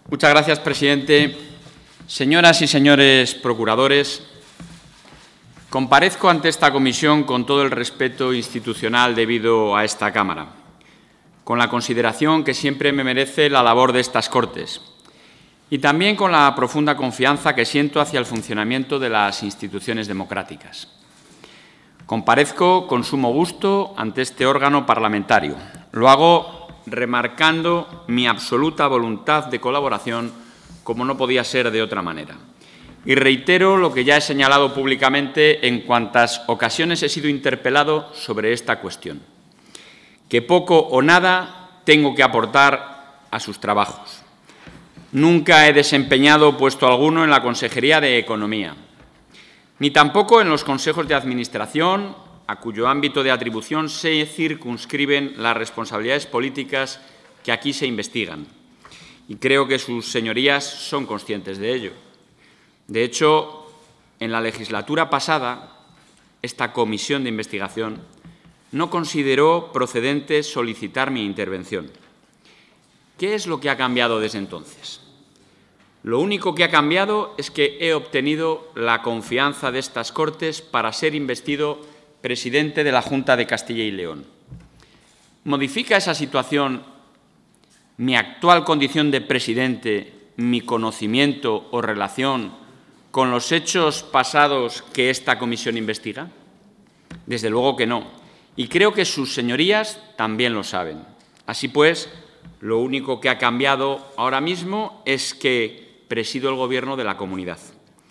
Muchas gracias, presidente. Señoras y señores procuradores, comparezco ante esta comisión con todo el respeto institucional debido a esta Cámara, con la consideración que siempre me merece la labor de estas Cortes y también con la profunda confianza que siento hacia el funcionamiento de las instituciones democráticas. Comparezco con sumo gusto ante este órgano parlamentario. Lo hago remarcando mi absoluta voluntad de colaboración, como no podía ser de otra manera. Y reitero lo que ya he señalado públicamente en cuantas ocasiones he sido interpelado sobre esta cuestión, que poco o nada tengo que aportar a sus trabajos. Nunca he desempeñado puesto alguno en la Consejería de Economía, ni tampoco en los consejos de administración, a cuyo ámbito de atribución se circunscriben las responsabilidades políticas que aquí se investigan. Y creo que sus señorías son conscientes de ello. De hecho, en la legislatura pasada, esta comisión de investigación no consideró procedente solicitar mi intervención. ¿Qué es lo que ha cambiado desde entonces? Lo único que ha cambiado es que he obtenido la confianza de estas Cortes para ser investido presidente de la Junta de Castilla y León. ¿Modifica esa situación mi actual condición de presidente, mi conocimiento o relación con los hechos pasados que esta comisión investiga? Desde luego que no. Y creo que sus señorías también lo saben. Así pues, lo único que ha cambiado ahora mismo es que presido el Gobierno de la comunidad.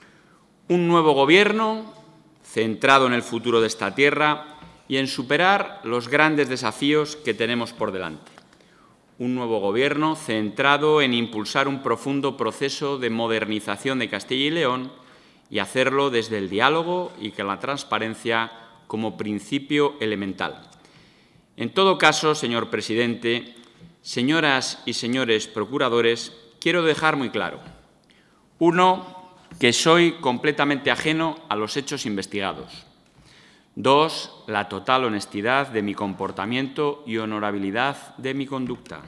Un nuevo Gobierno centrado en el futuro de esta tierra y en superar los grandes desafíos que tenemos por delante. Un nuevo Gobierno centrado en impulsar un profundo proceso de modernización de Castilla y León y hacerlo desde el diálogo y con la transparencia como principio elemental. En todo caso, señor presidente, señoras y señores procuradores, quiero dejar muy claro: uno, que soy completamente ajeno a los hechos investigados. Dos, la total honestidad de mi comportamiento y honorabilidad de mi conducta.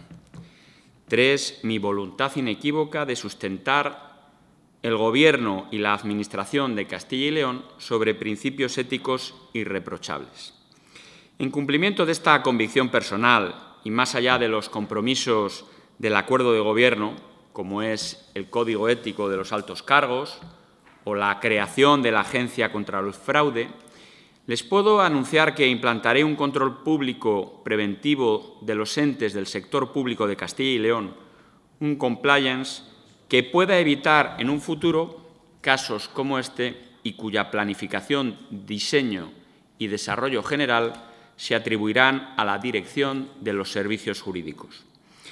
Tres, mi voluntad inequívoca de sustentar el Gobierno y la Administración de Castilla y León sobre principios éticos irreprochables. En cumplimiento de esta convicción personal y más allá de los compromisos del acuerdo de Gobierno, como es el Código Ético de los Altos Cargos o la creación de la Agencia contra el Fraude, les puedo anunciar que implantaré un control público preventivo de los entes del sector público de Castilla y León, un compliance que pueda evitar en un futuro casos como este y cuya planificación, diseño y desarrollo general se atribuirán a la dirección de los servicios jurídicos.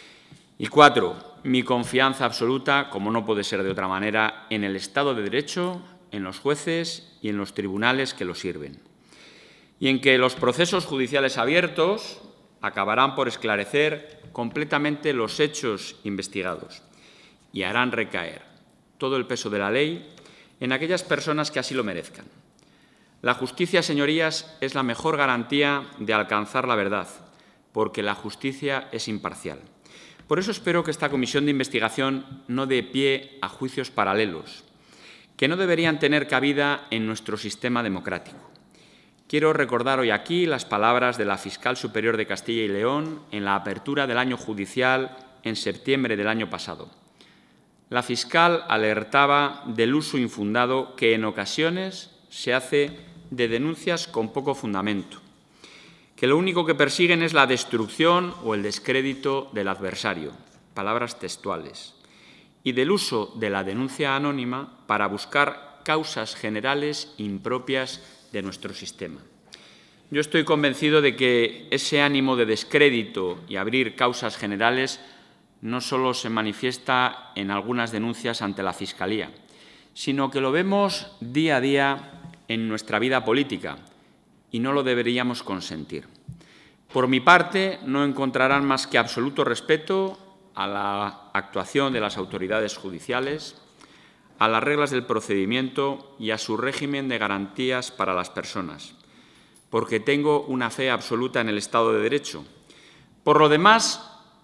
Y cuatro, mi confianza absoluta, como no puede ser de otra manera, en el Estado de Derecho, en los jueces y en los tribunales que lo sirven. Y en que los procesos judiciales abiertos acabarán por esclarecer completamente los hechos investigados y harán recaer todo el peso de la ley en aquellas personas que así lo merezcan. La justicia, señorías, es la mejor garantía de alcanzar la verdad, porque la justicia es imparcial. Por eso espero que esta comisión de investigación no dé pie a juicios paralelos, que no deberían tener cabida en nuestro sistema democrático. Quiero recordar hoy aquí las palabras de la Fiscal Superior de Castilla y León en la apertura del año judicial en septiembre del año pasado. La fiscal alertaba del uso infundado que en ocasiones se hace de denuncias con poco fundamento, que lo único que persiguen es la destrucción o el descrédito del adversario, palabras textuales, y del uso de la denuncia anónima para buscar causas generales impropias de nuestro sistema. Yo estoy convencido de que ese ánimo de descrédito y abrir causas generales no solo se manifiesta en algunas denuncias ante la Fiscalía, sino que lo vemos día a día en nuestra vida política, y no lo deberíamos consentir. Por mi parte, no encontrarán más que absoluto respeto a la actuación de las autoridades judiciales, a las reglas del procedimiento y a su régimen de garantías para las personas, porque tengo una fe absoluta en el Estado de Derecho. Por lo demás,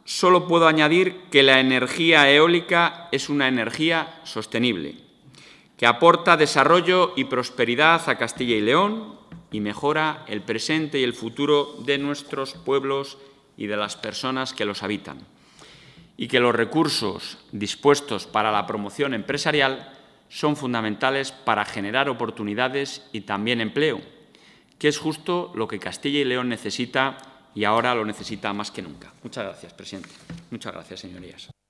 solo puedo añadir que la energía eólica es una energía sostenible, que aporta desarrollo y prosperidad a Castilla y León y mejora el presente y el futuro de nuestros pueblos y de las personas que los habitan, y que los recursos dispuestos para la promoción empresarial son fundamentales para generar oportunidades y también empleo, que es justo lo que Castilla y León necesita y ahora lo necesita más que nunca. Muchas gracias, presidente. Muchas gracias, señorías.